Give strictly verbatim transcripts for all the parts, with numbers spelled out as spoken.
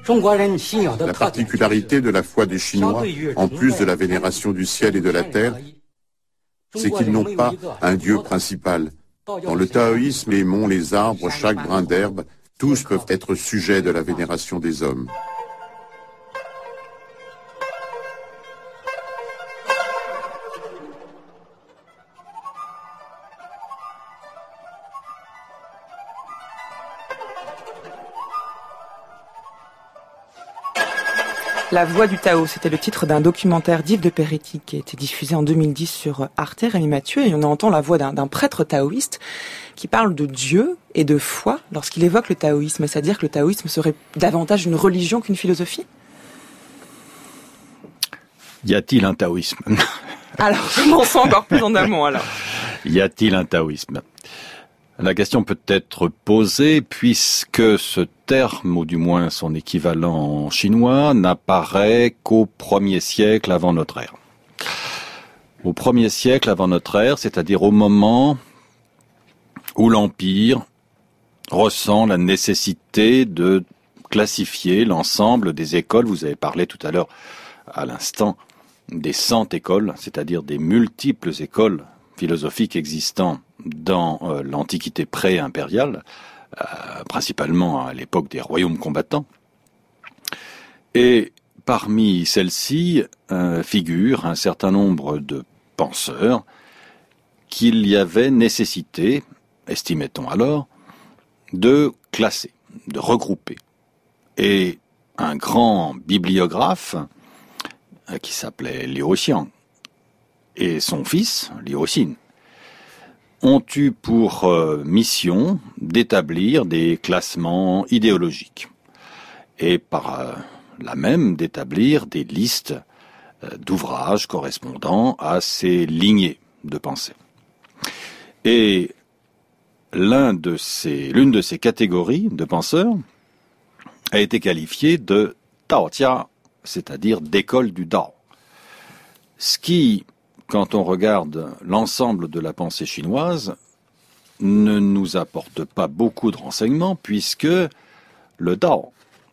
La particularité de la foi des Chinois, en plus de la vénération du ciel et de la terre, c'est qu'ils n'ont pas un dieu principal. Dans le taoïsme, les monts, les arbres, chaque brin d'herbe, tous peuvent être sujets de la vénération des hommes. La Voix du Tao, c'était le titre d'un documentaire d'Yves de Peretti qui a été diffusé en deux mille dix sur Arte, Rémi Mathieu, et on entend la voix d'un, d'un prêtre taoïste qui parle de Dieu et de foi lorsqu'il évoque le taoïsme. C'est-à-dire que le taoïsme serait davantage une religion qu'une philosophie ? Y a-t-il un taoïsme ? Alors, commençons encore plus en amont, alors. Y a-t-il un taoïsme ? La question peut être posée puisque ce terme, ou du moins son équivalent chinois, n'apparaît qu'au premier siècle avant notre ère. Au premier siècle avant notre ère, c'est-à-dire au moment où l'Empire ressent la nécessité de classifier l'ensemble des écoles. Vous avez parlé tout à l'heure, à l'instant, des cent écoles, c'est-à-dire des multiples écoles philosophiques existant dans euh, l'Antiquité pré-impériale, euh, principalement à l'époque des royaumes combattants. Et parmi celles-ci euh, figurent un certain nombre de penseurs qu'il y avait nécessité, estimait-on alors, de classer, de regrouper. Et un grand bibliographe euh, qui s'appelait Liu Xiang et son fils, Liu Xin, ont eu pour euh, mission d'établir des classements idéologiques et par euh, là même d'établir des listes euh, d'ouvrages correspondant à ces lignées de pensée. Et l'un de ces, l'une de ces catégories de penseurs a été qualifiée de Taojia, c'est-à-dire d'école du Dao. Ce qui, quand on regarde l'ensemble de la pensée chinoise, ne nous apporte pas beaucoup de renseignements, puisque le Dao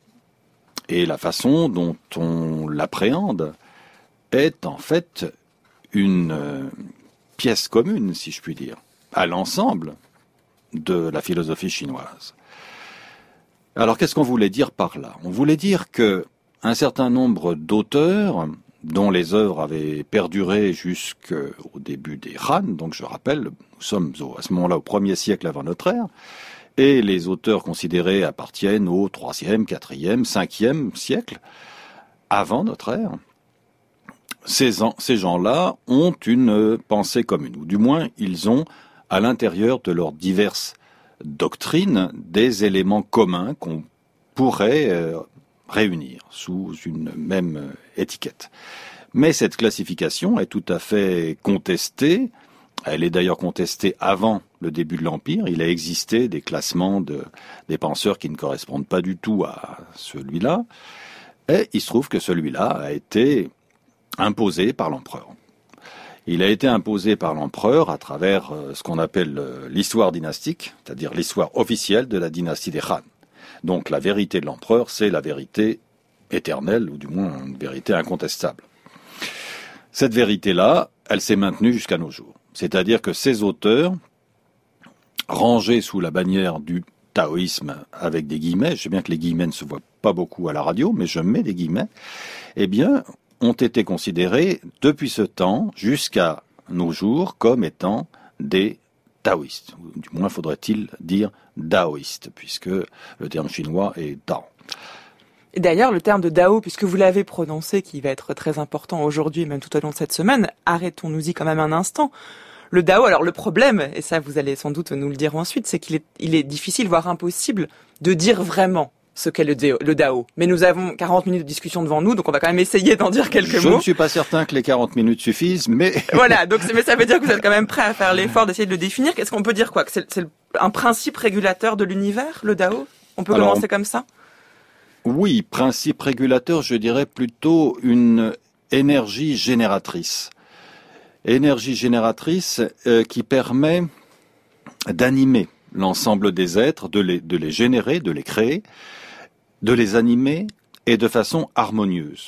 et la façon dont on l'appréhende est en fait une pièce commune, si je puis dire, à l'ensemble de la philosophie chinoise. Alors qu'est-ce qu'on voulait dire par là ? On voulait dire que un certain nombre d'auteurs dont les œuvres avaient perduré jusqu'au début des Han, donc je rappelle, nous sommes au, à ce moment-là au premier siècle avant notre ère, et les auteurs considérés appartiennent au troisième, quatrième, cinquième siècle avant notre ère. Ces, ces gens-là ont une pensée commune, ou du moins ils ont à l'intérieur de leurs diverses doctrines des éléments communs qu'on pourrait euh, réunir sous une même étiquette. Mais cette classification est tout à fait contestée. Elle est d'ailleurs contestée avant le début de l'Empire. Il a existé des classements de, des penseurs qui ne correspondent pas du tout à celui-là. Et il se trouve que celui-là a été imposé par l'empereur. Il a été imposé par l'empereur à travers ce qu'on appelle l'histoire dynastique, c'est-à-dire l'histoire officielle de la dynastie des Han. Donc la vérité de l'empereur, c'est la vérité éternelle, ou du moins une vérité incontestable. Cette vérité-là, elle s'est maintenue jusqu'à nos jours. C'est-à-dire que ces auteurs, rangés sous la bannière du taoïsme avec des guillemets, je sais bien que les guillemets ne se voient pas beaucoup à la radio, mais je mets des guillemets, eh bien, ont été considérés depuis ce temps jusqu'à nos jours comme étant des taoïstes. Ou du moins faudrait-il dire daoïstes, puisque le terme chinois est Dao. Et d'ailleurs, le terme de Dao, puisque vous l'avez prononcé, qui va être très important aujourd'hui et même tout au long de cette semaine, arrêtons-nous-y quand même un instant. Le Dao, alors le problème, et ça vous allez sans doute nous le dire ensuite, c'est qu'il est, il est difficile, voire impossible, de dire vraiment ce qu'est le Dao, le Dao. Mais nous avons quarante minutes de discussion devant nous, donc on va quand même essayer d'en dire quelques Je mots. Je ne suis pas certain que les quarante minutes suffisent, mais... Voilà, donc mais ça veut dire que vous êtes quand même prêt à faire l'effort d'essayer de le définir. Qu'est-ce qu'on peut dire, quoi? Que c'est, c'est un principe régulateur de l'univers, le Dao? On peut alors, commencer comme ça? Oui, principe régulateur, je dirais plutôt une énergie génératrice. Énergie génératrice euh, qui permet d'animer l'ensemble des êtres, de les, de les générer, de les créer, de les animer et de façon harmonieuse.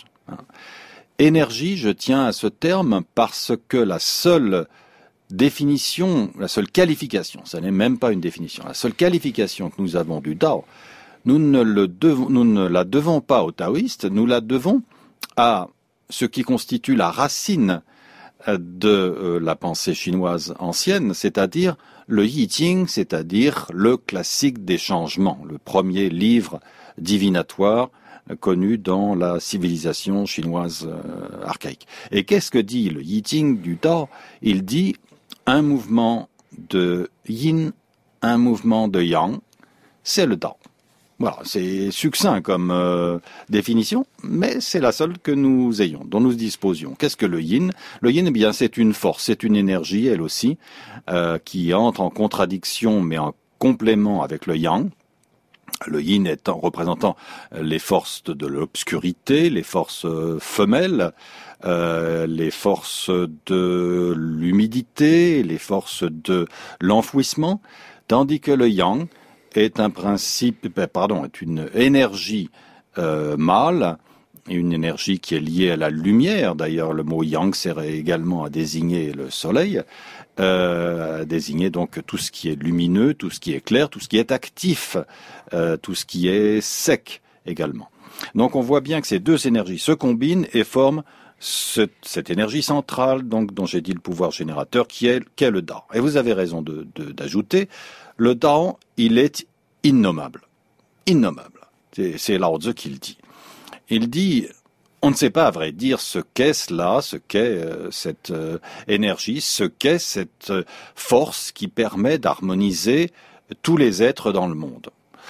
Énergie, je tiens à ce terme parce que la seule définition, la seule qualification, ça n'est même pas une définition, la seule qualification que nous avons du Tao, nous ne, le devons, nous ne la devons pas aux taoïstes, nous la devons à ce qui constitue la racine de euh, la pensée chinoise ancienne, c'est-à-dire le Yi Jing, c'est-à-dire le classique des changements, le premier livre divinatoire euh, connu dans la civilisation chinoise euh, archaïque. Et qu'est-ce que dit le Yi Jing du Tao? Il dit un mouvement de yin, un mouvement de yang, c'est le Tao. Voilà, c'est succinct comme euh, définition, mais c'est la seule que nous ayons, dont nous disposions. Qu'est-ce que le yin? Le yin, eh bien, c'est une force, c'est une énergie, elle aussi, euh, qui entre en contradiction, mais en complément avec le yang. Le yin étant représentant les forces de l'obscurité, les forces femelles, euh, les forces de l'humidité, les forces de l'enfouissement, tandis que le yang est un principe, pardon, est une énergie euh, mâle, une énergie qui est liée à la lumière. D'ailleurs, le mot yang sert également à désigner le soleil, euh, à désigner donc tout ce qui est lumineux, tout ce qui est clair, tout ce qui est actif, euh, tout ce qui est sec également. Donc, on voit bien que ces deux énergies se combinent et forment ce, cette énergie centrale, donc dont j'ai dit le pouvoir générateur, qui est, qui est le Dao. Et vous avez raison de, de, d'ajouter. Le Dao, il est innommable. Innommable. C'est, c'est Lao Tzu qui le dit. Il dit, on ne sait pas à vrai dire ce qu'est cela, ce qu'est euh, cette euh, énergie, ce qu'est cette euh, force qui permet d'harmoniser tous les êtres dans le monde.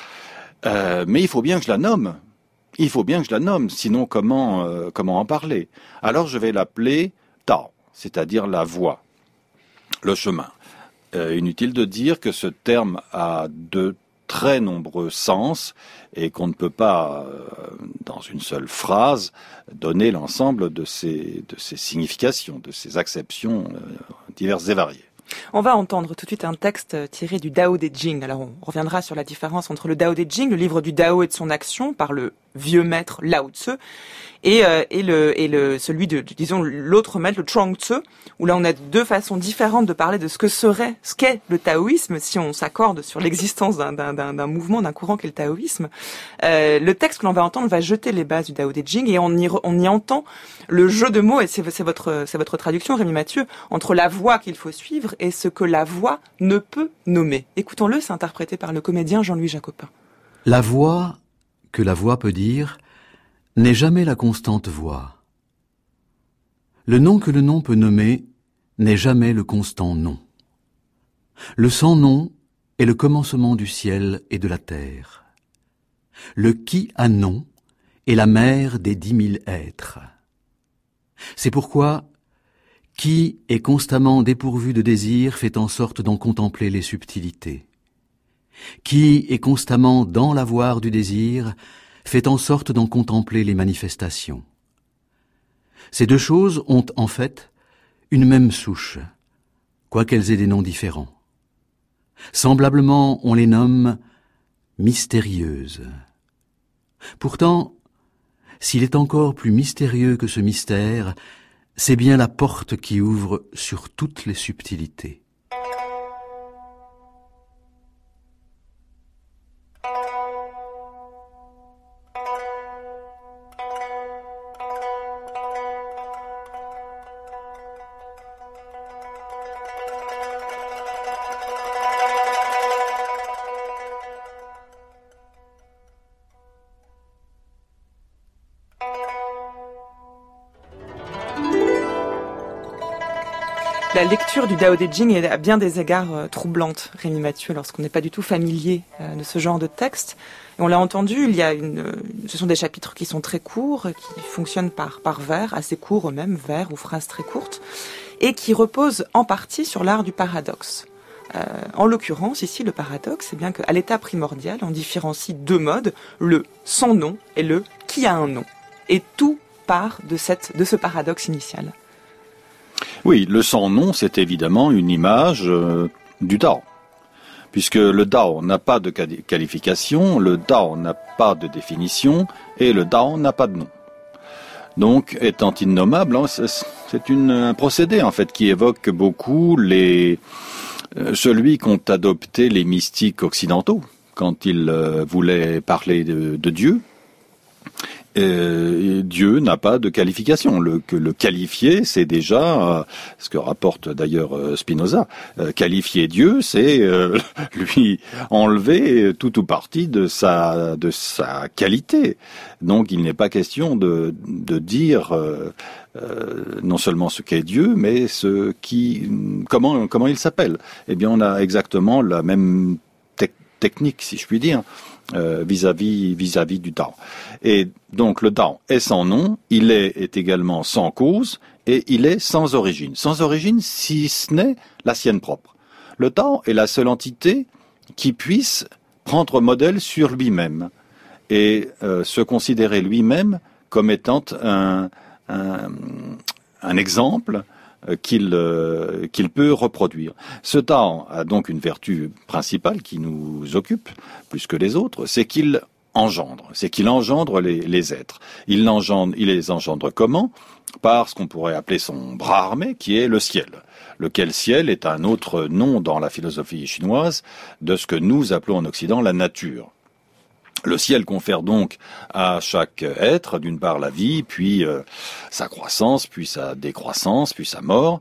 Euh, mais il faut bien que je la nomme. Il faut bien que je la nomme, sinon comment, euh, comment en parler? Alors je vais l'appeler Tao, c'est-à-dire la voie, le chemin. Euh, inutile de dire que ce terme a de très nombreux sens et qu'on ne peut pas, euh, dans une seule phrase, donner l'ensemble de ces, de ces significations, de ces acceptions euh, diverses et variées. On va entendre tout de suite un texte tiré du Dao De Jing. Alors on reviendra sur la différence entre le Dao De Jing, le livre du Dao et de son action, par le vieux maître Lao Tzu, et, euh, et, le, et le, celui de, disons, l'autre maître, le Chuang Tzu, où là on a deux façons différentes de parler de ce que serait, ce qu'est le taoïsme, si on s'accorde sur l'existence d'un, d'un, d'un, d'un mouvement, d'un courant qu'est le taoïsme. Euh, le texte que l'on va entendre va jeter les bases du Dao De Jing, et on y, on y entend le jeu de mots, et c'est, c'est, votre, c'est votre traduction, Rémi Mathieu, entre la voie qu'il faut suivre et ce que la voix ne peut nommer. Écoutons-le, c'est interprété par le comédien Jean-Louis Jacopin. La voix que la voix peut dire n'est jamais la constante voix. Le nom que le nom peut nommer n'est jamais le constant nom. Le sans-nom est le commencement du ciel et de la terre. Le qui a nom est la mère des dix mille êtres. C'est pourquoi qui est constamment dépourvu de désir fait en sorte d'en contempler les subtilités. Qui est constamment dans l'avoir du désir fait en sorte d'en contempler les manifestations. Ces deux choses ont en fait une même souche, quoiqu'elles aient des noms différents. Semblablement, on les nomme mystérieuses. Pourtant, s'il est encore plus mystérieux que ce mystère, c'est bien la porte qui ouvre sur toutes les subtilités. La lecture du Dao De Jing est à bien des égards euh, troublante, Rémi Mathieu, lorsqu'on n'est pas du tout familier euh, de ce genre de texte. Et on l'a entendu, il y a une, euh, ce sont des chapitres qui sont très courts, qui fonctionnent par, par vers, assez courts eux-mêmes, vers ou phrases très courtes, et qui reposent en partie sur l'art du paradoxe. Euh, en l'occurrence, ici, le paradoxe, c'est bien qu'à l'état primordial, on différencie deux modes, le sans nom et le qui a un nom. Et tout part de, cette, de ce paradoxe initial. Oui, le sans-nom, c'est évidemment une image euh, du Tao. puisque le Dao n'a pas de qualification, le Dao n'a pas de définition, et le Dao n'a pas de nom. Donc, étant innommable, c'est une, un procédé en fait qui évoque beaucoup les euh, celui qu'ont adopté les mystiques occidentaux quand ils euh, voulaient parler de, de Dieu. Euh, Dieu n'a pas de qualification. Le, que le qualifier, c'est déjà euh, ce que rapporte d'ailleurs euh, Spinoza. Euh, qualifier Dieu, c'est euh, lui enlever tout ou partie de sa de sa qualité. Donc, il n'est pas question de de dire euh, euh, non seulement ce qu'est Dieu, mais ce qui comment comment il s'appelle. Eh bien, on a exactement la même te- technique, si je puis dire. Euh, vis-à-vis vis-à-vis du Dao. Et donc le Dao est sans nom, il est, est également sans cause et il est sans origine. Sans origine si ce n'est la sienne propre. Le Dao est la seule entité qui puisse prendre modèle sur lui-même et euh, se considérer lui-même comme étant un, un, un exemple qu'il euh, qu'il peut reproduire. Ce Dao a donc une vertu principale qui nous occupe plus que les autres, c'est qu'il engendre, c'est qu'il engendre les, les êtres. Il l'engendre, il les engendre comment ? Par ce qu'on pourrait appeler son bras armé, qui est le ciel. Lequel ciel est un autre nom dans la philosophie chinoise de ce que nous appelons en Occident la nature. Le ciel confère donc à chaque être, d'une part la vie, puis euh, sa croissance, puis sa décroissance, puis sa mort,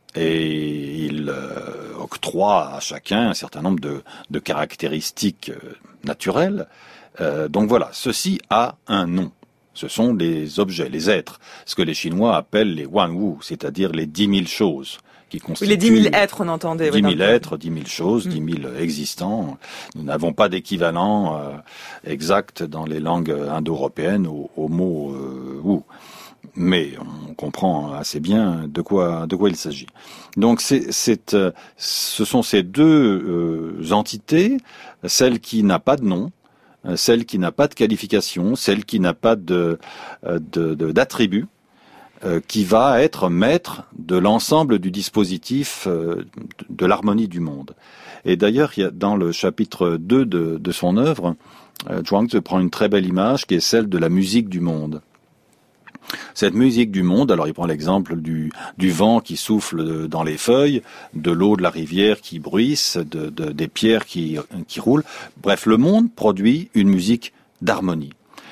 et il euh, octroie à chacun un certain nombre de, de caractéristiques euh, naturelles. Euh, donc voilà, ceci a un nom. Ce sont les objets, les êtres, ce que les Chinois appellent les Wanwu, c'est-à-dire les dix mille choses. Qui oui, les dix mille êtres, on entendait. Dix mille êtres, dix mille choses, dix mille mmh. existants. Nous n'avons pas d'équivalent euh, exact dans les langues indo-européennes au, au mot euh, Wu. Mais on comprend assez bien de quoi de quoi il s'agit. Donc c'est, c'est euh, ce sont ces deux euh, entités, celle qui n'a pas de nom, celle qui n'a pas de qualification, celle qui n'a pas de, de, de d'attribut, euh, qui va être maître de l'ensemble du dispositif euh, de l'harmonie du monde. Et d'ailleurs, il y a dans le chapitre deux de, de son œuvre, euh, Zhuangzi prend une très belle image qui est celle de la musique du monde. Cette musique du monde, alors il prend l'exemple du, du vent qui souffle dans les feuilles, de l'eau de la rivière qui bruisse, de, de, des pierres qui, qui roulent. Bref, le monde produit une musique d'harmonie.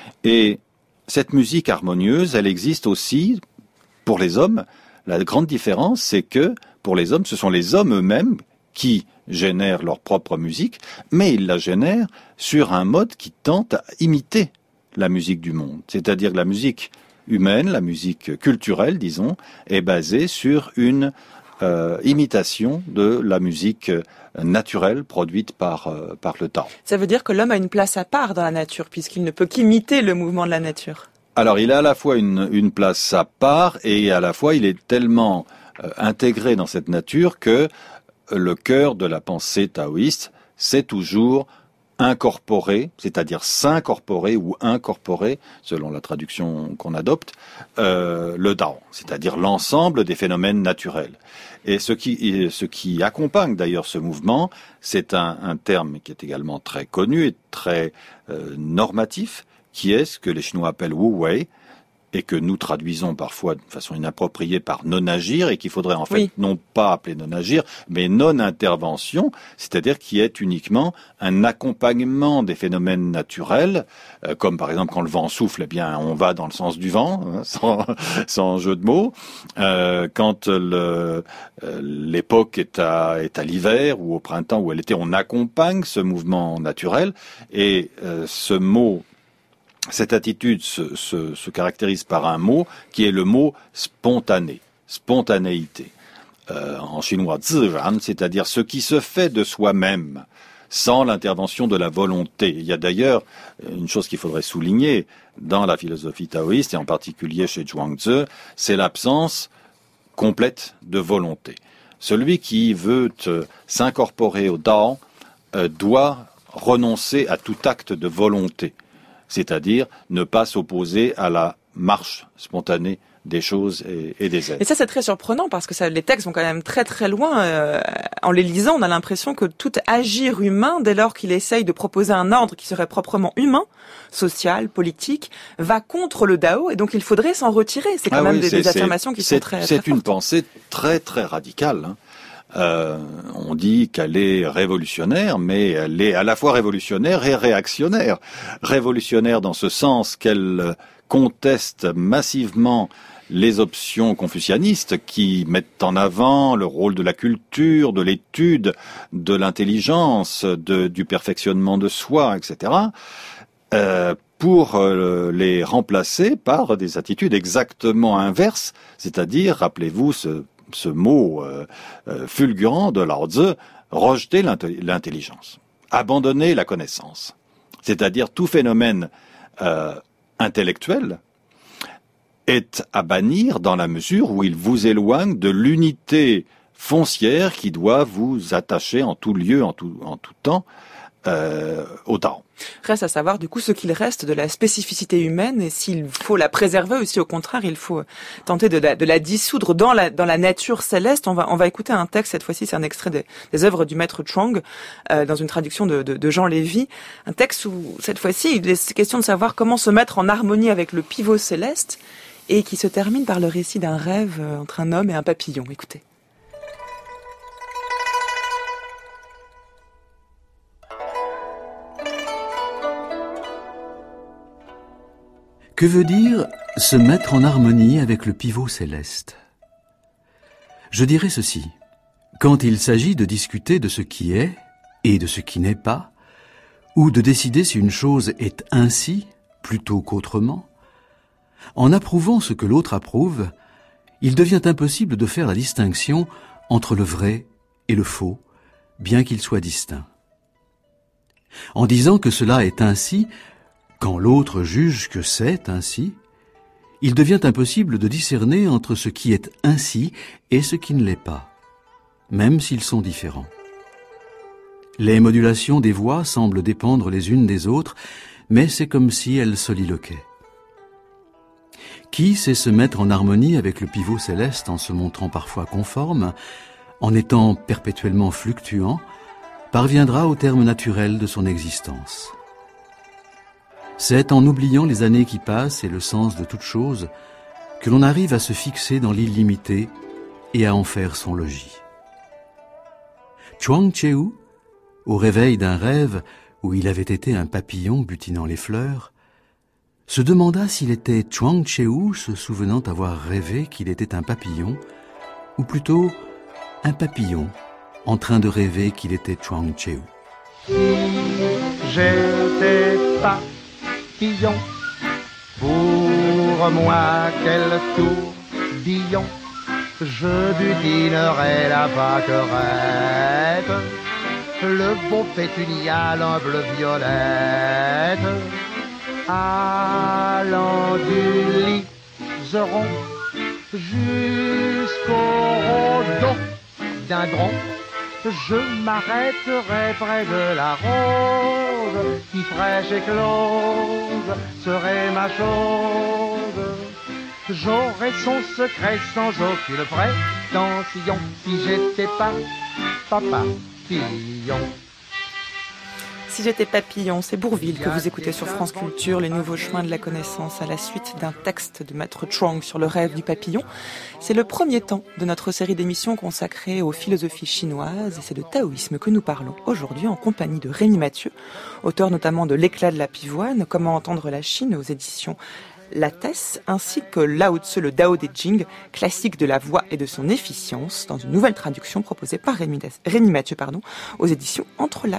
Et cette musique harmonieuse, elle existe aussi pour les hommes. La grande différence, c'est que pour les hommes, ce sont les hommes eux-mêmes qui génèrent leur propre musique, mais ils la génèrent sur un mode qui tente à imiter la musique du monde. C'est-à-dire la musique humaine, la musique culturelle, disons, est basée sur une euh, imitation de la musique naturelle produite par euh, par le Tao. Ça veut dire que l'homme a une place à part dans la nature, puisqu'il ne peut qu'imiter le mouvement de la nature. Alors, il a à la fois une, une place à part et à la fois il est tellement euh, intégré dans cette nature que le cœur de la pensée taoïste, c'est toujours incorporer, c'est-à-dire s'incorporer ou incorporer, selon la traduction qu'on adopte, euh, le Dao, c'est-à-dire l'ensemble des phénomènes naturels. Et ce qui, ce qui accompagne d'ailleurs ce mouvement, c'est un, un terme qui est également très connu et très euh, normatif, qui est ce que les Chinois appellent Wu Wei, et que nous traduisons parfois de façon inappropriée par non-agir, et qu'il faudrait en fait oui. non pas appeler non-agir, mais non-intervention, c'est-à-dire qui est uniquement un accompagnement des phénomènes naturels, euh, comme par exemple quand le vent souffle, eh bien on va dans le sens du vent, hein, sans, sans jeu de mots. Euh, quand le, euh, l'époque est à, est à l'hiver ou au printemps ou à l'été, on accompagne ce mouvement naturel, et euh, ce mot Cette attitude se, se, se caractérise par un mot qui est le mot spontané, spontanéité. Euh, en chinois, ziran, c'est-à-dire ce qui se fait de soi-même, sans l'intervention de la volonté. Il y a d'ailleurs une chose qu'il faudrait souligner dans la philosophie taoïste, et en particulier chez Zhuangzi, c'est l'absence complète de volonté. Celui qui veut euh, s'incorporer au Dao euh, doit renoncer à tout acte de volonté, c'est-à-dire ne pas s'opposer à la marche spontanée des choses et, et des êtres. Et ça, c'est très surprenant parce que ça, les textes vont quand même très très loin. Euh, en les lisant, on a l'impression que tout agir humain, dès lors qu'il essaye de proposer un ordre qui serait proprement humain, social, politique, va contre le Dao, et donc il faudrait s'en retirer. C'est quand ah même oui, des, c'est, des affirmations qui c'est, sont très, c'est très une fortes. pensée très très radicale. Hein. Euh, on dit qu'elle est révolutionnaire, mais elle est à la fois révolutionnaire et réactionnaire. Révolutionnaire dans ce sens qu'elle conteste massivement les options confucianistes qui mettent en avant le rôle de la culture, de l'étude, de l'intelligence, de, du perfectionnement de soi, et cetera, euh, pour euh, les remplacer par des attitudes exactement inverses, c'est-à-dire, rappelez-vous ce, ce mot euh, euh, fulgurant de Lao Tzu, rejeter l'intelligence, abandonner la connaissance, c'est-à-dire tout phénomène euh, intellectuel est à bannir dans la mesure où il vous éloigne de l'unité foncière qui doit vous attacher en tout lieu, en tout, en tout temps, euh, au Tao. Reste à savoir du coup ce qu'il reste de la spécificité humaine et s'il faut la préserver ou si au contraire il faut tenter de la, de la dissoudre dans la, dans la nature céleste. On va, on va écouter un texte, cette fois-ci c'est un extrait des, des œuvres du maître Chuang, euh, dans une traduction de, de, de Jean Lévy. Un texte où cette fois-ci il est question de savoir comment se mettre en harmonie avec le pivot céleste, et qui se termine par le récit d'un rêve entre un homme et un papillon. Écoutez. Que veut dire se mettre en harmonie avec le pivot céleste ? Je dirais ceci. Quand il s'agit de discuter de ce qui est et de ce qui n'est pas, ou de décider si une chose est ainsi plutôt qu'autrement, en approuvant ce que l'autre approuve, il devient impossible de faire la distinction entre le vrai et le faux, bien qu'ils soient distincts. En disant que cela est ainsi, quand l'autre juge que c'est ainsi, il devient impossible de discerner entre ce qui est ainsi et ce qui ne l'est pas, même s'ils sont différents. Les modulations des voix semblent dépendre les unes des autres, mais c'est comme si elles soliloquaient. Qui sait se mettre en harmonie avec le pivot céleste en se montrant parfois conforme, en étant perpétuellement fluctuant, parviendra au terme naturel de son existence. C'est en oubliant les années qui passent et le sens de toute chose que l'on arrive à se fixer dans l'illimité et à en faire son logis. Chuang Tzu, au réveil d'un rêve où il avait été un papillon butinant les fleurs, se demanda s'il était Chuang Tzu se souvenant avoir rêvé qu'il était un papillon, ou plutôt un papillon en train de rêver qu'il était Chuang Tzu. Si j'étais papillon, pour moi quel tourbillon, je butinerais la pâquerette, le beau pétunia, l'humble violette, allant du liseron jusqu'au rhododendron, je m'arrêterai près de la rose qui fraîche et close serait ma chose. J'aurais son secret sans aucune prétention si j'étais pas papillon. Si j'étais papillon, c'est Bourvil que vous écoutez sur France Culture, les nouveaux chemins de la connaissance à la suite d'un texte de maître Chuang sur le rêve du papillon. C'est le premier temps de notre série d'émissions consacrée aux philosophies chinoises et c'est de taoïsme que nous parlons aujourd'hui en compagnie de Rémi Mathieu, auteur notamment de L'éclat de la pivoine, comment entendre la Chine aux éditions Lattès, ainsi que Lao Tzu, le Dao De Jing, classique de la voix et de son efficience, dans une nouvelle traduction proposée par Rémi, Rémi Mathieu pardon, aux éditions Entrelacs.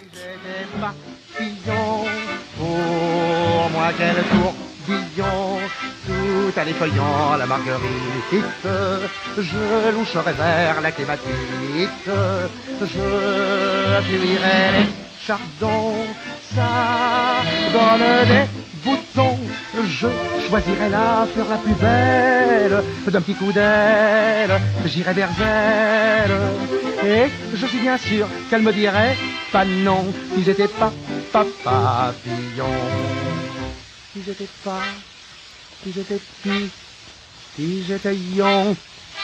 Pour moi quel tourbillon, tout à l'effeuillant la marguerite, je loucherai vers la clématite, je fuirai les chardons, ça donne des boutons, je choisirai la fleur la plus belle, d'un petit coup d'aile, j'irai vers elle, et je suis bien sûr qu'elle me dirait pas non, si j'étais pas, pas papillon, si j'étais pas, si j'étais pi, si j'étais yon.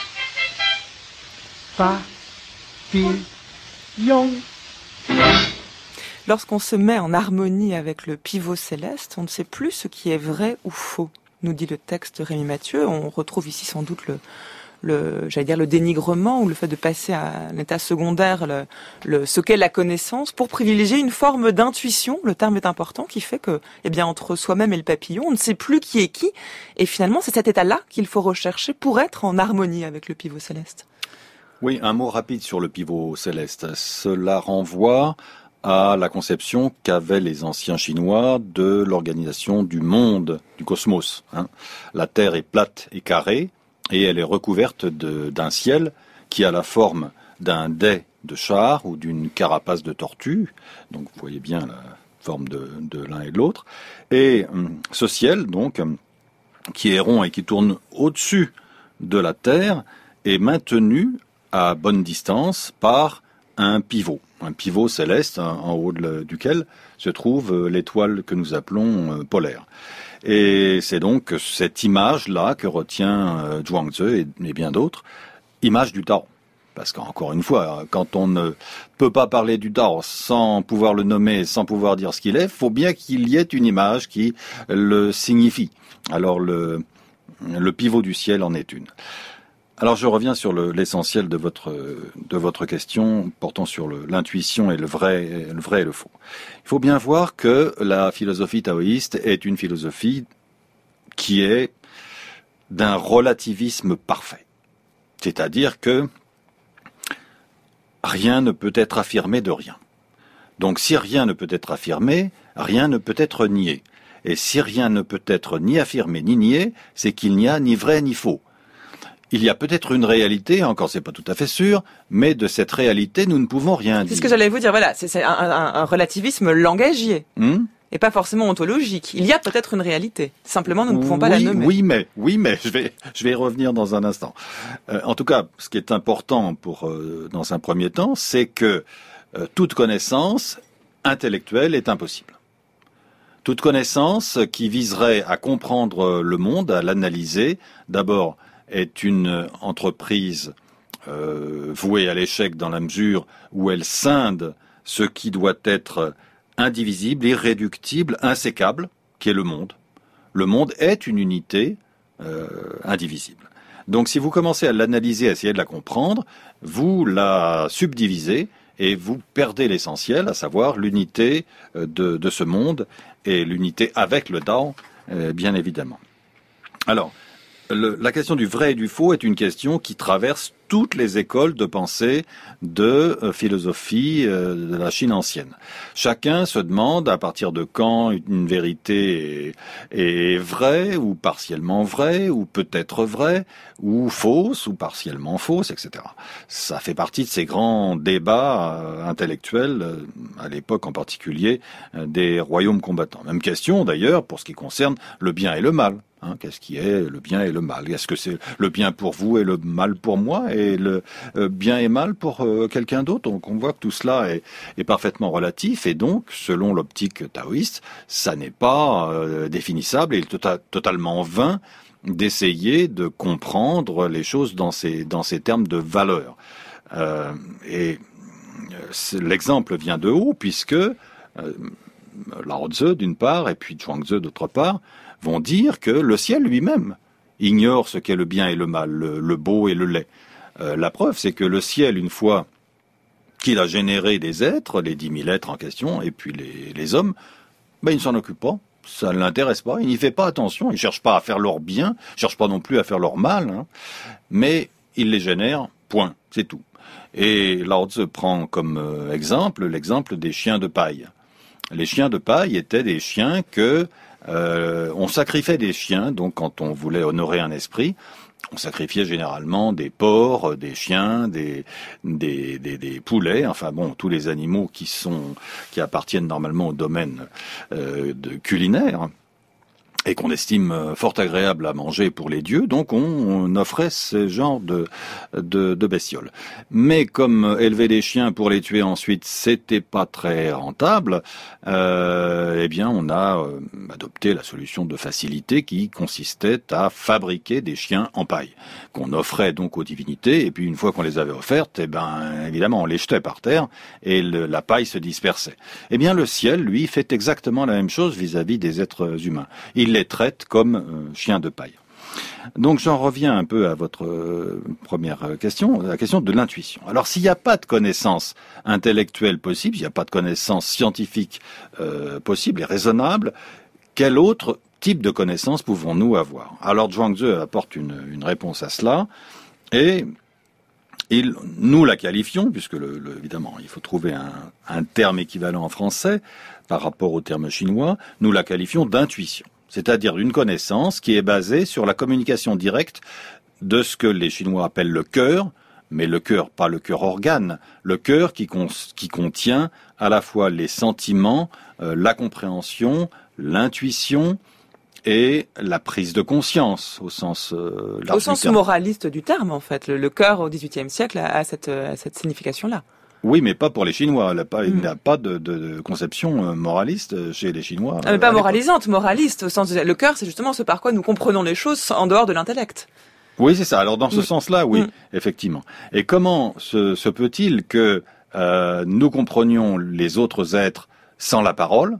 Papillon. Lorsqu'on se met en harmonie avec le pivot céleste, on ne sait plus ce qui est vrai ou faux, nous dit le texte Rémi Mathieu. On retrouve ici sans doute le, le j'allais dire le dénigrement ou le fait de passer à un état secondaire, le, le, ce qu'est la connaissance, pour privilégier une forme d'intuition, le terme est important, qui fait que, eh bien, entre soi-même et le papillon, on ne sait plus qui est qui, et finalement, c'est cet état-là qu'il faut rechercher pour être en harmonie avec le pivot céleste. Oui, un mot rapide sur le pivot céleste. Cela renvoie à la conception qu'avaient les anciens Chinois de l'organisation du monde, du cosmos. Hein. La Terre est plate et carrée, et elle est recouverte de, d'un ciel qui a la forme d'un dais de char ou d'une carapace de tortue. Donc vous voyez bien la forme de, de l'un et de l'autre. Et ce ciel, donc, qui est rond et qui tourne au-dessus de la Terre, est maintenu à bonne distance par un pivot, un pivot céleste en haut de, duquel se trouve l'étoile que nous appelons polaire. Et c'est donc cette image-là que retient Zhuangzi et, et bien d'autres, image du Tao. Parce qu'encore une fois, quand on ne peut pas parler du Tao sans pouvoir le nommer, sans pouvoir dire ce qu'il est, il faut bien qu'il y ait une image qui le signifie. Alors le, le pivot du ciel en est une. Alors je reviens sur le, l'essentiel de votre de votre question portant sur le, l'intuition et le vrai le vrai et le faux. Il faut bien voir que la philosophie taoïste est une philosophie qui est d'un relativisme parfait. C'est-à-dire que rien ne peut être affirmé de rien. Donc si rien ne peut être affirmé, rien ne peut être nié. Et si rien ne peut être ni affirmé ni nié, c'est qu'il n'y a ni vrai ni faux. Il y a peut-être une réalité, encore c'est pas tout à fait sûr, mais de cette réalité, nous ne pouvons rien dire. C'est ce que j'allais vous dire, voilà, c'est, c'est un, un, un relativisme langagier, hum et pas forcément ontologique. Il y a peut-être une réalité, simplement nous ne pouvons pas oui, la nommer. Oui, mais, oui, mais, je vais, je vais y revenir dans un instant. Euh, en tout cas, ce qui est important pour, euh, dans un premier temps, c'est que euh, toute connaissance intellectuelle est impossible. Toute connaissance qui viserait à comprendre le monde, à l'analyser, d'abord, est une entreprise euh, vouée à l'échec dans la mesure où elle scinde ce qui doit être indivisible, irréductible, insécable, qui est le monde. Le monde est une unité euh, indivisible. Donc si vous commencez à l'analyser, à essayer de la comprendre, vous la subdivisez et vous perdez l'essentiel, à savoir l'unité de, de ce monde et l'unité avec le Tao, euh, bien évidemment. Alors, Le, la question du vrai et du faux est une question qui traverse toutes les écoles de pensée de euh, philosophie euh, de la Chine ancienne. Chacun se demande à partir de quand une vérité est, est vraie ou partiellement vraie ou peut-être vraie ou fausse ou partiellement fausse, et cetera. Ça fait partie de ces grands débats euh, intellectuels, euh, à l'époque en particulier, euh, des royaumes combattants. Même question d'ailleurs pour ce qui concerne le bien et le mal. Hein, qu'est-ce qui est le bien et le mal? Est-ce que c'est le bien pour vous et le mal pour moi et le euh, bien et mal pour euh, quelqu'un d'autre? Donc on voit que tout cela est, est parfaitement relatif et donc, selon l'optique taoïste, ça n'est pas euh, définissable et il est tota- totalement vain d'essayer de comprendre les choses dans ces, dans ces termes de valeur. Euh, et l'exemple vient de haut puisque euh, Lao Tzu d'une part et puis Zhuangzi d'autre part vont dire que le ciel lui-même ignore ce qu'est le bien et le mal, le, le beau et le laid. Euh, la preuve, c'est que le ciel, une fois qu'il a généré des êtres, les dix mille êtres en question, et puis les, les hommes, ben, il ne s'en occupe pas, ça ne l'intéresse pas, il n'y fait pas attention, il ne cherche pas à faire leur bien, il ne cherche pas non plus à faire leur mal, hein, mais il les génère, point, c'est tout. Et Lao Tzu prend comme euh, exemple l'exemple des chiens de paille. Les chiens de paille étaient des chiens que Euh, on sacrifiait des chiens, donc quand on voulait honorer un esprit, on sacrifiait généralement des porcs, des chiens, des, des, des, des poulets, enfin bon, tous les animaux qui sont qui appartiennent normalement au domaine euh, de culinaire et qu'on estime fort agréable à manger pour les dieux, donc on, on offrait ce genre de, de, de bestioles. Mais comme élever des chiens pour les tuer ensuite, c'était pas très rentable, euh, eh bien on a adopté la solution de facilité qui consistait à fabriquer des chiens en paille, qu'on offrait donc aux divinités, et puis une fois qu'on les avait offertes, eh ben, évidemment, on les jetait par terre, et le, la paille se dispersait. Eh bien, le ciel, lui, fait exactement la même chose vis-à-vis des êtres humains. Il les traite comme euh, chiens de paille. Donc j'en reviens un peu à votre euh, première question, la question de l'intuition. Alors s'il n'y a pas de connaissance intellectuelle possible, s'il n'y a pas de connaissance scientifique euh, possible et raisonnable, quel autre type de connaissance pouvons-nous avoir? Alors Zhuangzi apporte une, une réponse à cela, et il, nous la qualifions, puisque le, le, évidemment il faut trouver un, un terme équivalent en français par rapport au terme chinois, nous la qualifions d'intuition. C'est-à-dire une connaissance qui est basée sur la communication directe de ce que les Chinois appellent le cœur, mais le cœur, pas le cœur organe, le cœur qui, con, qui contient à la fois les sentiments, euh, la compréhension, l'intuition et la prise de conscience au sens euh, large au sens du terme. moraliste du terme, en fait. Le, le cœur au dix-huitième siècle a, a cette, a cette signification-là. Oui, mais pas pour les Chinois. Il mmh. n'y a pas de, de, de conception moraliste chez les Chinois. Ah, mais pas moralisante, moraliste. Au sens de... Le cœur, c'est justement ce par quoi nous comprenons les choses en dehors de l'intellect. Oui, c'est ça. Alors dans ce mmh. sens-là, oui, mmh. effectivement. Et comment se, se peut-il que euh, nous comprenions les autres êtres sans la parole,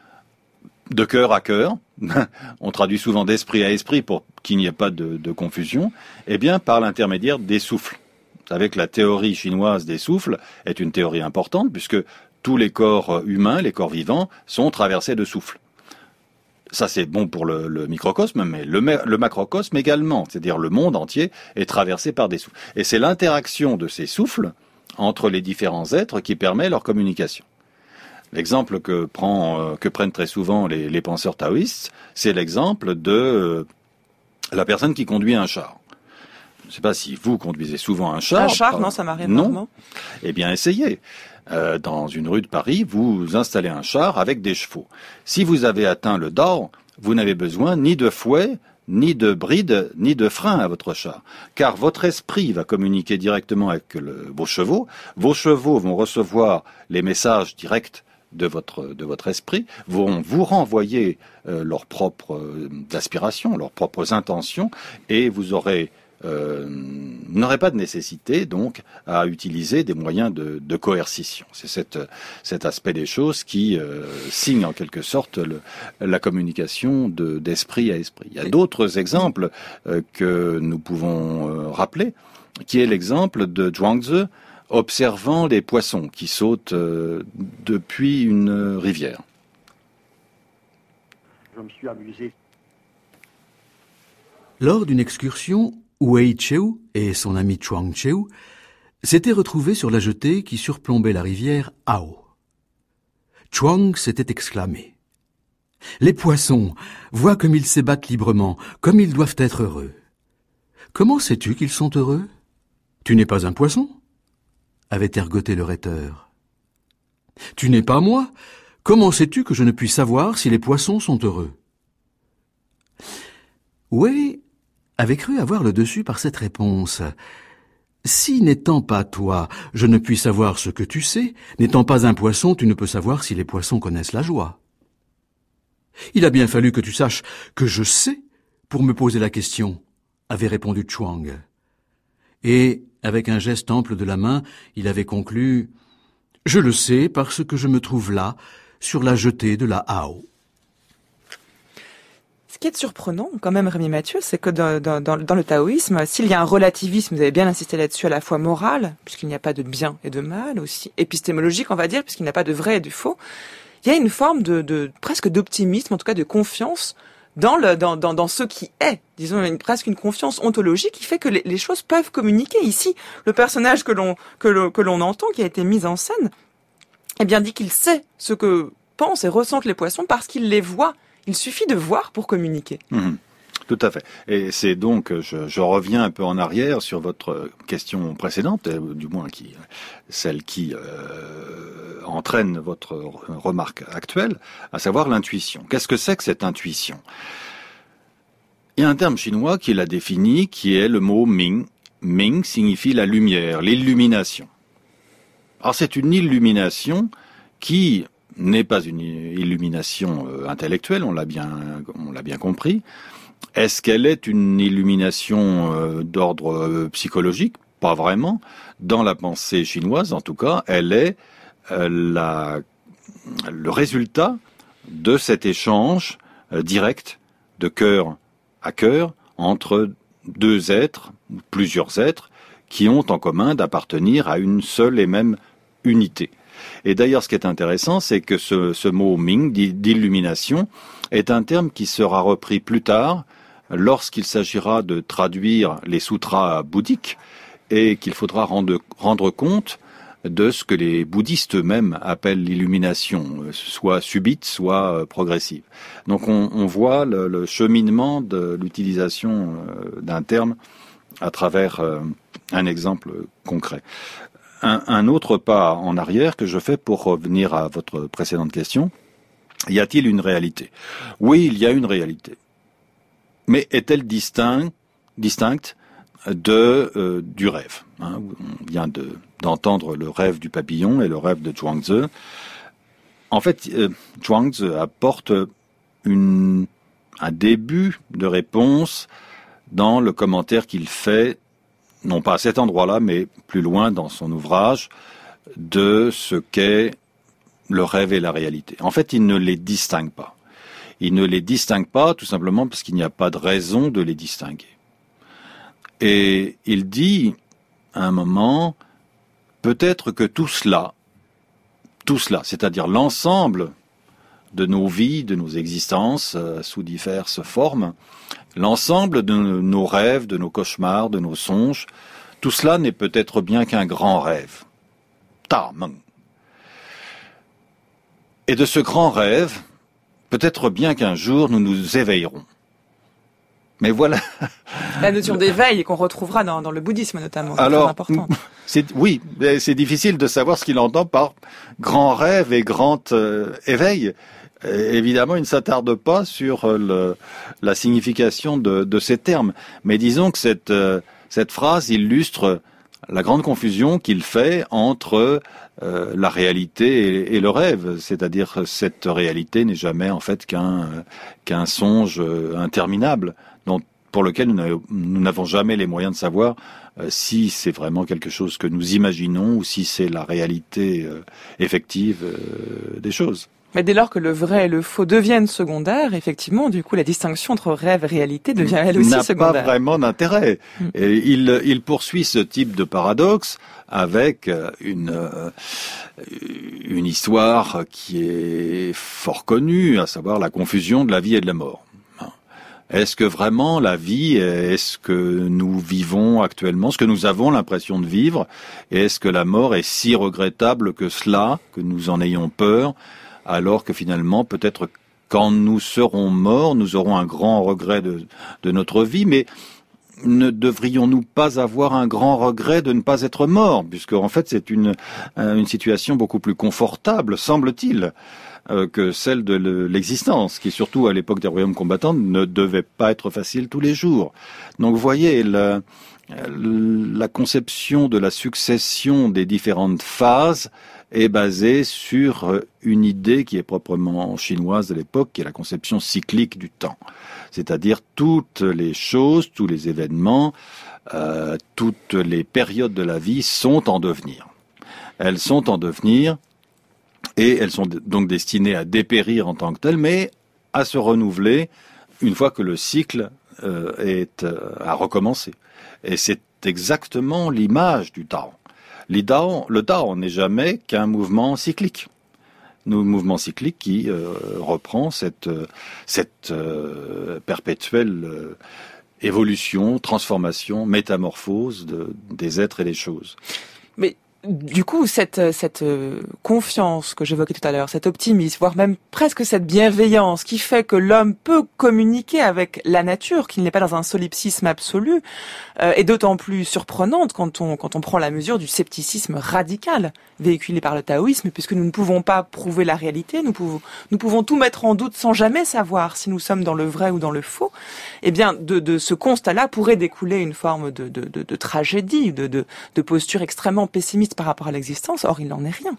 de cœur à cœur? On traduit souvent d'esprit à esprit pour qu'il n'y ait pas de, de confusion. Eh bien, par l'intermédiaire des souffles. Avec la théorie chinoise des souffles est une théorie importante puisque tous les corps humains, les corps vivants, sont traversés de souffles. Ça, c'est bon pour le, le microcosme, mais le, le macrocosme également, c'est-à-dire le monde entier est traversé par des souffles. Et c'est l'interaction de ces souffles entre les différents êtres qui permet leur communication. L'exemple que, prend, euh, que prennent très souvent les, les penseurs taoïstes, c'est l'exemple de euh, la personne qui conduit un char. Je ne sais pas si vous conduisez souvent un char. Un char, pas... non, ça m'arrive non. rarement. Eh bien, essayez. Euh, dans une rue de Paris, vous installez un char avec des chevaux. Si vous avez atteint le dor, vous n'avez besoin ni de fouet, ni de bride, ni de frein à votre char. Car votre esprit va communiquer directement avec le, vos chevaux. Vos chevaux vont recevoir les messages directs de votre de votre esprit, vont vous renvoyer euh, leurs propres euh, aspirations, leurs propres intentions, et vous aurez Euh, n'aurait pas de nécessité donc à utiliser des moyens de, de coercition. C'est cette, cet aspect des choses qui euh, signe en quelque sorte le, la communication de, d'esprit à esprit. Il y a d'autres exemples euh, que nous pouvons euh, rappeler, qui est l'exemple de Zhuangzi observant les poissons qui sautent euh, depuis une rivière. Je me suis amusé. Lors d'une excursion, Wei Cheu et son ami Chuang Cheu s'étaient retrouvés sur la jetée qui surplombait la rivière Ao. Chuang s'était exclamé « Les poissons, vois comme ils s'ébattent librement, comme ils doivent être heureux. Comment sais-tu qu'ils sont heureux? Tu n'es pas un poisson ?» avait ergoté le rhéteur. « Tu n'es pas moi? Comment sais-tu que je ne puis savoir si les poissons sont heureux ?» Wei avait cru avoir le dessus par cette réponse. Si, n'étant pas toi, je ne puis savoir ce que tu sais, n'étant pas un poisson, tu ne peux savoir si les poissons connaissent la joie. Il a bien fallu que tu saches que je sais pour me poser la question, avait répondu Chuang. Et, avec un geste ample de la main, il avait conclu « Je le sais parce que je me trouve là, sur la jetée de la Ao. » Ce qui est surprenant, quand même, Rémi Mathieu, c'est que dans, dans, dans le taoïsme, s'il y a un relativisme, vous avez bien insisté là-dessus, à la fois moral, puisqu'il n'y a pas de bien et de mal, aussi épistémologique, on va dire, puisqu'il n'y a pas de vrai et de faux, il y a une forme de, de presque d'optimisme, en tout cas de confiance dans le dans, dans, dans ce qui est, disons une, presque une confiance ontologique qui fait que les, les choses peuvent communiquer. Ici, le personnage que l'on que l'on, que l'on entend, qui a été mis en scène, eh bien dit qu'il sait ce que pensent et ressentent les poissons parce qu'il les voit. Il suffit de voir pour communiquer. Mmh, tout à fait. Et c'est donc, je, je reviens un peu en arrière sur votre question précédente, du moins qui, celle qui euh, entraîne votre remarque actuelle, à savoir l'intuition. Qu'est-ce que c'est que cette intuition? Il y a un terme chinois qui la définit, qui est le mot Ming. Ming signifie la lumière, l'illumination. Alors c'est une illumination qui n'est pas une illumination intellectuelle, on l'a bien, on l'a bien compris. Est-ce qu'elle est une illumination d'ordre psychologique ? Pas vraiment. Dans la pensée chinoise, en tout cas, elle est la, le résultat de cet échange direct de cœur à cœur entre deux êtres, plusieurs êtres, qui ont en commun d'appartenir à une seule et même unité. Et d'ailleurs, ce qui est intéressant, c'est que ce, ce mot Ming, d'illumination, est un terme qui sera repris plus tard, lorsqu'il s'agira de traduire les sutras bouddhiques, et qu'il faudra rendre, rendre compte de ce que les bouddhistes eux-mêmes appellent l'illumination, soit subite, soit progressive. Donc on, on voit le, le cheminement de l'utilisation d'un terme à travers un exemple concret. Un, un autre pas en arrière que je fais pour revenir à votre précédente question. Y a-t-il une réalité ? Oui, il y a une réalité. Mais est-elle distincte, distincte de euh, du rêve, hein? On vient de, d'entendre le rêve du papillon et le rêve de Zhuangzi. En fait, euh, Zhuangzi apporte une, un début de réponse dans le commentaire qu'il fait, non pas à cet endroit-là, mais plus loin dans son ouvrage, de ce qu'est le rêve et la réalité. En fait, il ne les distingue pas. Il ne les distingue pas tout simplement parce qu'il n'y a pas de raison de les distinguer. Et il dit, à un moment, peut-être que tout cela, tout cela, c'est-à-dire l'ensemble de nos vies, de nos existences, euh, sous diverses formes, l'ensemble de nos rêves, de nos cauchemars, de nos songes, tout cela n'est peut-être bien qu'un grand rêve. Ta meng. Et de ce grand rêve, peut-être bien qu'un jour nous nous éveillerons. Mais voilà. La notion d'éveil qu'on retrouvera dans, dans le bouddhisme notamment. C'est Alors, très important. C'est, oui, c'est difficile de savoir ce qu'il entend par grand rêve et grand euh, éveil. Et évidemment, il ne s'attarde pas sur le, la signification de, de ces termes. Mais disons que cette, euh, cette phrase illustre la grande confusion qu'il fait entre euh, la réalité et, et le rêve. C'est-à-dire que cette réalité n'est jamais en fait qu'un, qu'un songe interminable, dont, pour lequel nous n'avons jamais les moyens de savoir euh, si c'est vraiment quelque chose que nous imaginons ou si c'est la réalité euh, effective euh, des choses. Mais dès lors que le vrai et le faux deviennent secondaires, effectivement, du coup, la distinction entre rêve et réalité devient elle aussi n'a secondaire. N'a pas vraiment d'intérêt. Mmh. Et il, il poursuit ce type de paradoxe avec une, une histoire qui est fort connue, à savoir la confusion de la vie et de la mort. Est-ce que vraiment la vie, est-ce que nous vivons actuellement, ce que nous avons l'impression de vivre, et est-ce que la mort est si regrettable que cela, que nous en ayons peur, alors que finalement, peut-être quand nous serons morts, nous aurons un grand regret de, de notre vie, mais ne devrions-nous pas avoir un grand regret de ne pas être morts, puisque en fait c'est une, une situation beaucoup plus confortable, semble-t-il, euh, que celle de l'existence, qui surtout à l'époque des royaumes combattants ne devait pas être facile tous les jours. Donc vous voyez, la, la conception de la succession des différentes phases est basée sur une idée qui est proprement chinoise de l'époque, qui est la conception cyclique du temps. C'est-à-dire toutes les choses, tous les événements, euh, toutes les périodes de la vie sont en devenir. Elles sont en devenir et elles sont donc destinées à dépérir en tant que telles, mais à se renouveler une fois que le cycle euh, est euh, à recommencer. Et c'est exactement l'image du Tao. Le Tao, le Tao n'est jamais qu'un mouvement cyclique. Un mouvement cyclique qui euh, reprend cette, cette euh, perpétuelle euh, évolution, transformation, métamorphose de, des êtres et des choses. Mais du coup, cette, cette confiance que j'évoquais tout à l'heure, cet optimisme, voire même presque cette bienveillance qui fait que l'homme peut communiquer avec la nature, qu'il n'est pas dans un solipsisme absolu, euh, est d'autant plus surprenante quand on, quand on prend la mesure du scepticisme radical véhiculé par le taoïsme, puisque nous ne pouvons pas prouver la réalité, nous pouvons, nous pouvons tout mettre en doute sans jamais savoir si nous sommes dans le vrai ou dans le faux. Eh bien, de, de ce constat-là pourrait découler une forme de, de, de, de tragédie, de, de, de posture extrêmement pessimiste par rapport à l'existence. Or, il n'en est rien.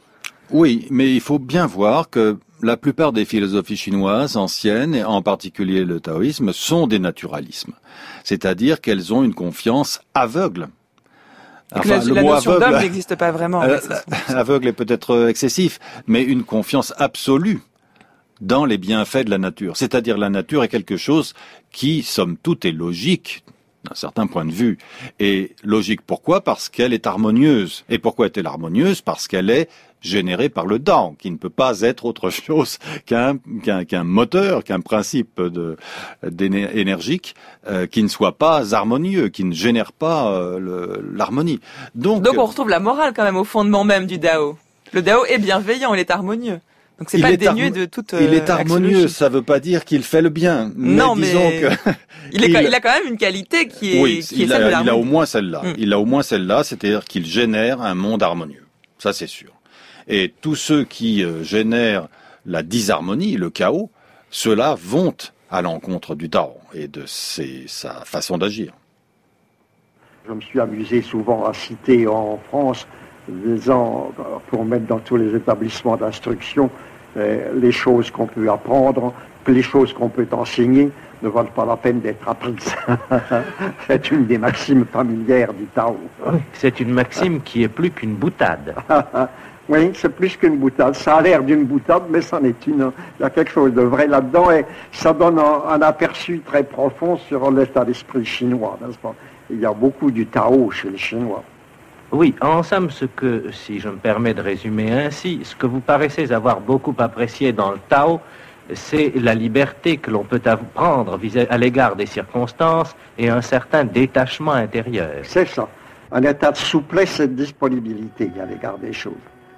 Oui, mais il faut bien voir que la plupart des philosophies chinoises anciennes, et en particulier le taoïsme, sont des naturalismes. C'est-à-dire qu'elles ont une confiance aveugle. Enfin, la, le la mot notion aveugle, d'homme n'existe pas vraiment. Euh, aveugle est peut-être excessif, mais une confiance absolue dans les bienfaits de la nature. C'est-à-dire la nature est quelque chose qui, somme toute, est logique d'un certain point de vue. Et logique pourquoi ? Parce qu'elle est harmonieuse. Et pourquoi est-elle harmonieuse ? Parce qu'elle est générée par le Dao, qui ne peut pas être autre chose qu'un qu'un, qu'un moteur, qu'un principe de, énergique euh, qui ne soit pas harmonieux, qui ne génère pas euh, le, l'harmonie. Donc, Donc on retrouve la morale quand même au fondement même du Dao. Le Dao est bienveillant, il est harmonieux. Donc c'est il pas dénué harmo- de toute. Euh, il est harmonieux, ça veut pas dire qu'il fait le bien. Mais non, disons mais que il, est, il... il a quand même une qualité qui est, oui, qui est il celle a, de l'harmonie. Il a au moins celle-là. Mm. Il a au moins celle-là, c'est-à-dire qu'il génère un monde harmonieux. Ça, c'est sûr. Et tous ceux qui euh, génèrent la disharmonie, le chaos, ceux-là vont à l'encontre du Tao et de ses, sa façon d'agir. Je me suis amusé souvent à citer en France, disant, pour mettre dans tous les établissements d'instruction, euh, les choses qu'on peut apprendre, que les choses qu'on peut enseigner ne valent pas la peine d'être apprises. C'est une des maximes familières du Tao. Oui, c'est une maxime qui est plus qu'une boutade. Oui, c'est plus qu'une boutade. Ça a l'air d'une boutade, mais c'en est une. Il y a quelque chose de vrai là-dedans et ça donne un, un aperçu très profond sur l'état d'esprit chinois, n'est-ce pas ? Il y a beaucoup du Tao chez les Chinois. Oui, en somme, ce que, si je me permets de résumer ainsi, ce que vous paraissez avoir beaucoup apprécié dans le Tao, c'est la liberté que l'on peut prendre à l'égard des circonstances et un certain détachement intérieur. C'est ça, un état de souplesse et de disponibilité à l'égard des choses.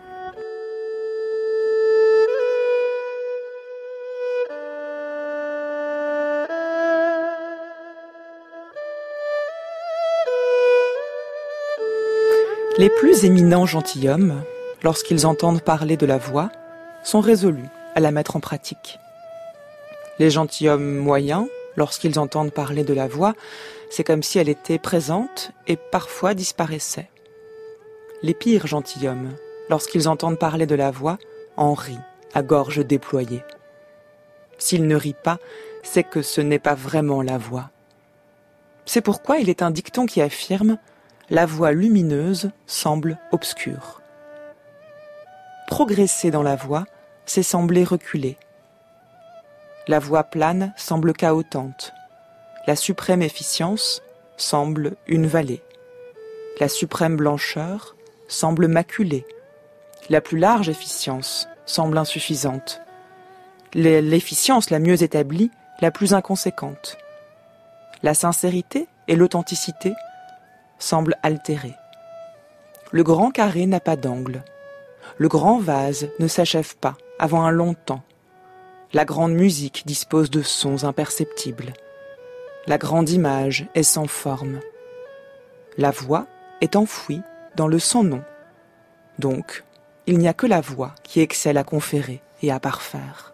Les plus éminents gentilshommes, lorsqu'ils entendent parler de la voix, sont résolus à la mettre en pratique. Les gentilshommes moyens, lorsqu'ils entendent parler de la voix, c'est comme si elle était présente et parfois disparaissait. Les pires gentilshommes, lorsqu'ils entendent parler de la voix, en rient à gorge déployée. S'il ne rit pas, c'est que ce n'est pas vraiment la voix. C'est pourquoi il est un dicton qui affirme « La voie lumineuse semble obscure ». Progresser dans la voie, c'est sembler reculer. La voie plane semble chaotante. La suprême efficience semble une vallée. La suprême blancheur semble maculée. La plus large efficience semble insuffisante. L'efficience la mieux établie, la plus inconséquente. La sincérité et l'authenticité semblent altérées. Le grand carré n'a pas d'angle. Le grand vase ne s'achève pas avant un long temps. La grande musique dispose de sons imperceptibles. La grande image est sans forme. La voix est enfouie dans le sans-nom. Donc, il n'y a que la voix qui excelle à conférer et à parfaire.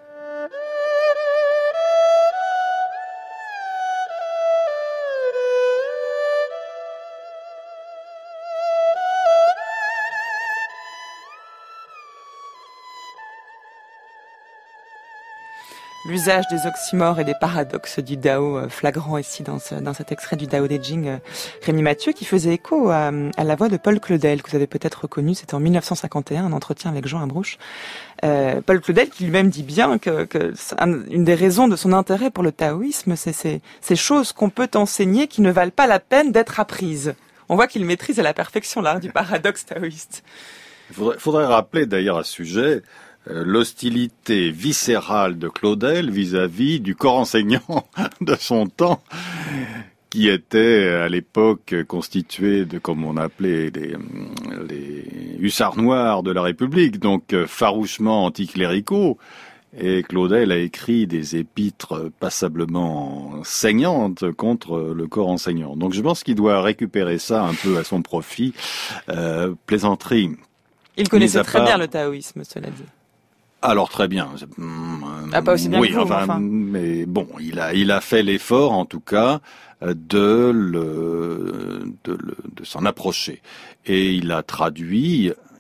L'usage des oxymores et des paradoxes du Dao flagrant ici dans, ce, dans cet extrait du Dao De Jing, Rémi Mathieu, qui faisait écho à, à la voix de Paul Claudel, que vous avez peut-être reconnu, c'était en mille neuf cent cinquante et un, un entretien avec Jean Abrouche. Euh, Paul Claudel qui lui-même dit bien que, que une des raisons de son intérêt pour le taoïsme, c'est ces, ces choses qu'on peut enseigner qui ne valent pas la peine d'être apprises. On voit qu'il maîtrise à la perfection l'art du paradoxe taoïste. Il faudrait, faudrait rappeler d'ailleurs à ce sujet l'hostilité viscérale de Claudel vis-à-vis du corps enseignant de son temps, qui était à l'époque constitué de, comme on appelait, les, les hussards noirs de la République, donc farouchement anticléricaux. Et Claudel a écrit des épîtres passablement saignantes contre le corps enseignant. Donc je pense qu'il doit récupérer ça un peu à son profit. Euh, plaisanterie. Il connaissait très part... bien le taoïsme, cela dit. Alors très bien. Ah, pas aussi bien oui, que vous, enfin, enfin. Mais bon, il a, il a fait l'effort, en tout cas, de le, de le, de s'en approcher. Et il a traduit,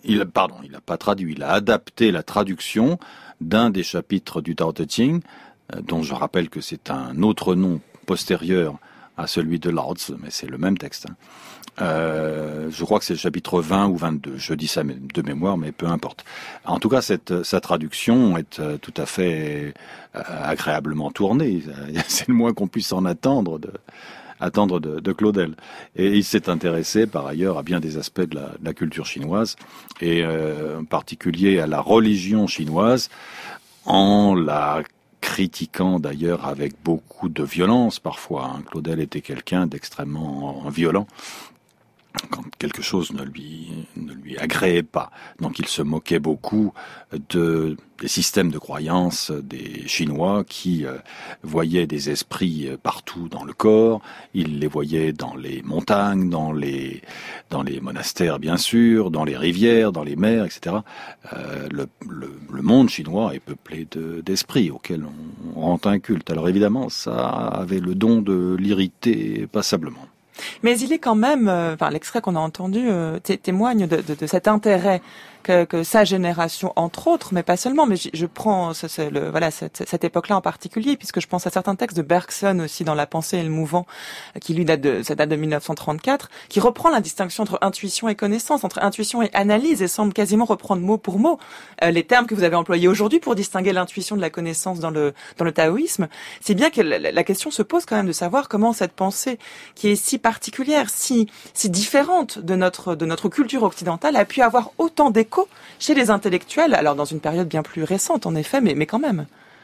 il, pardon, il n'a pas traduit, il a adapté la traduction d'un des chapitres du Tao Te Ching, euh, dont je rappelle que c'est un autre nom postérieur à celui de Lao Tzu, mais c'est le même texte. Hein. Euh, je crois que c'est le chapitre vingt ou vingt-deux, je dis ça de mémoire, mais peu importe. En tout cas, cette, sa traduction est euh, tout à fait euh, agréablement tournée. C'est le moins qu'on puisse en attendre de, attendre de, de Claudel. Et il s'est intéressé par ailleurs à bien des aspects de la, de la culture chinoise, et euh, en particulier à la religion chinoise, en la critiquant d'ailleurs avec beaucoup de violence parfois. Hein. Claudel était quelqu'un d'extrêmement violent quand quelque chose ne lui ne lui agréait pas. Donc il se moquait beaucoup de des systèmes de croyances des Chinois qui euh, voyaient des esprits partout dans le corps. Il les voyait dans les montagnes, dans les dans les monastères bien sûr, dans les rivières, dans les mers, et cetera. Euh, le, le, le monde chinois est peuplé de, d'esprits auxquels on, on rend un culte. Alors évidemment, ça avait le don de l'irriter passablement. Mais il est quand même, euh, enfin l'extrait qu'on a entendu euh, t- témoigne de, de, de cet intérêt que, que sa génération, entre autres, mais pas seulement. Mais je, je prends ce, ce, le, voilà cette, cette époque-là en particulier, puisque je pense à certains textes de Bergson aussi dans La Pensée et le Mouvant, qui lui date de, ça date de mille neuf cent trente-quatre, qui reprend la distinction entre intuition et connaissance, entre intuition et analyse, et semble quasiment reprendre mot pour mot euh, les termes que vous avez employés aujourd'hui pour distinguer l'intuition de la connaissance dans le dans le taoïsme. C'est bien que la, la question se pose quand même de savoir comment cette pensée, qui est si particulière, si si différente de notre de notre culture occidentale, a pu avoir autant d'écho chez les intellectuels, alors dans une période bien plus récente en effet, mais mais quand même.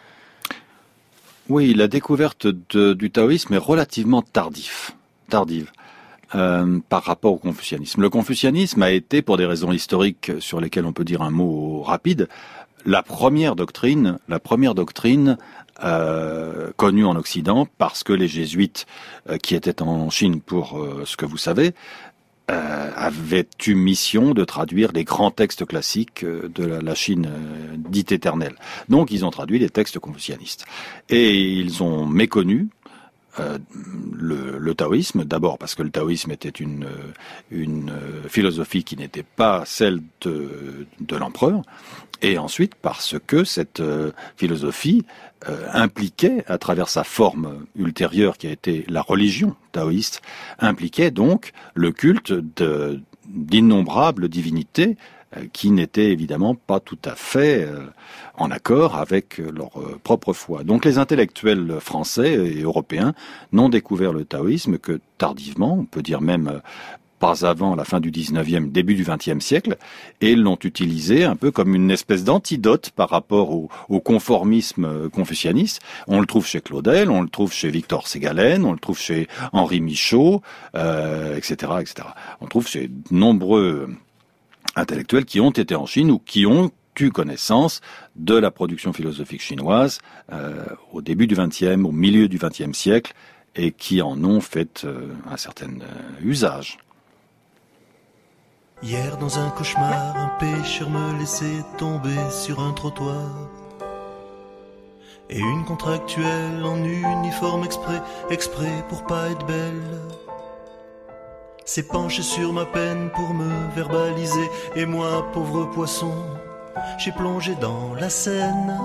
Oui, la découverte de, du taoïsme est relativement tardif, tardive euh, par rapport au confucianisme. Le confucianisme a été, pour des raisons historiques sur lesquelles on peut dire un mot rapide, la première doctrine, la première doctrine euh, connue en Occident, parce que les jésuites euh, qui étaient en Chine, pour euh, ce que vous savez, euh, avaient eu mission de traduire les grands textes classiques euh, de la, la Chine euh, dite éternelle. Donc ils ont traduit les textes confucianistes. Et ils ont méconnu Euh, le, le taoïsme, d'abord parce que le taoïsme était une, une philosophie qui n'était pas celle de, de l'empereur, et ensuite parce que cette euh, philosophie euh, impliquait, à travers sa forme ultérieure qui a été la religion taoïste, impliquait donc le culte de, d'innombrables divinités qui n'étaient évidemment pas tout à fait euh, en accord avec leur euh, propre foi. Donc les intellectuels français et européens n'ont découvert le taoïsme que tardivement, on peut dire même euh, pas avant la fin du dix-neuvième, début du vingtième siècle, et l'ont utilisé un peu comme une espèce d'antidote par rapport au, au conformisme confucianiste. On le trouve chez Claudel, on le trouve chez Victor Ségalen, on le trouve chez Henri Michaud, euh, et cetera, et cetera. On le trouve chez de nombreux intellectuels qui ont été en Chine ou qui ont eu connaissance de la production philosophique chinoise euh, au début du vingtième, au milieu du vingtième siècle, et qui en ont fait euh, un certain euh, usage. Hier dans un cauchemar, un pêcheur me laissait tomber sur un trottoir. Et une contractuelle en uniforme exprès, exprès pour pas être belle, s'est penché sur ma peine pour me verbaliser. Et moi, pauvre poisson, j'ai plongé dans la Seine.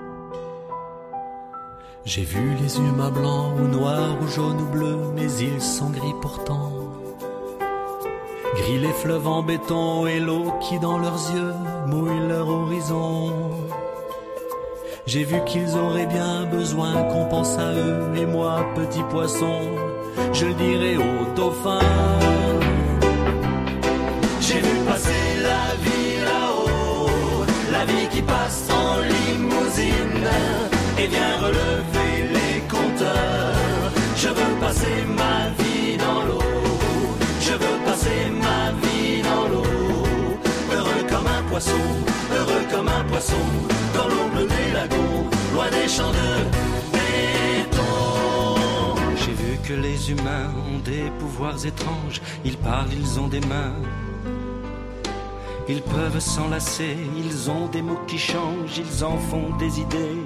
J'ai vu les humains blancs ou noirs ou jaunes ou bleus, mais ils sont gris pourtant. Gris les fleuves en béton et l'eau qui dans leurs yeux mouille leur horizon. J'ai vu qu'ils auraient bien besoin qu'on pense à eux. Et moi, petit poisson, je le dirai au dauphin. J'ai vu passer la vie là-haut, la vie qui passe en limousine et vient relever les compteurs. Je veux passer ma vie dans l'eau, je veux passer ma vie dans l'eau. Heureux comme un poisson, heureux comme un poisson, dans l'eau bleue des lagons, loin des champs de béton. J'ai vu que les humains ont des pouvoirs étranges, ils parlent, ils ont des mains, ils peuvent s'enlacer, ils ont des mots qui changent, ils en font des idées.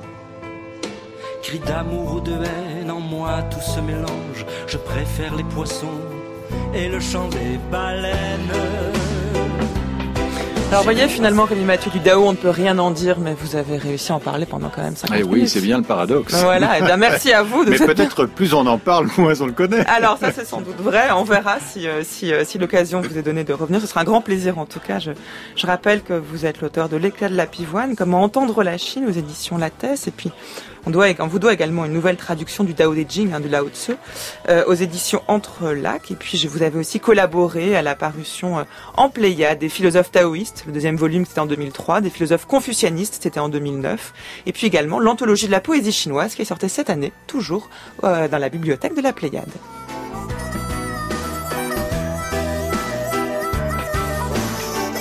Cris d'amour ou de haine, en moi tout se mélange. Je préfère les poissons et le chant des baleines. Alors, vous voyez, finalement, Rémi Mathieu, du Dao, on ne peut rien en dire, mais vous avez réussi à en parler pendant quand même cinquante Eh minutes. oui, c'est bien le paradoxe. Voilà, et bien merci à vous. De Mais cette... peut-être plus on en parle, moins on le connaît. Alors ça, c'est sans doute vrai. On verra si, euh, si, euh, si l'occasion vous est donnée de revenir. Ce sera un grand plaisir en tout cas. Je, je rappelle que vous êtes l'auteur de L'éclat de la pivoine, Comment entendre la Chine aux éditions Lattès. Et puis, on, doit, on vous doit également une nouvelle traduction du Dao De Jing, hein, de Lao Tzu, euh, aux éditions Entre Lacs. Et puis, je vous avais aussi collaboré à la parution euh, en Pléiade des philosophes taoïstes. Le deuxième volume, c'était en deux mille trois. Des philosophes confucianistes, c'était en deux mille neuf. Et puis également l'anthologie de la poésie chinoise qui est sortie cette année, toujours euh, dans la bibliothèque de la Pléiade.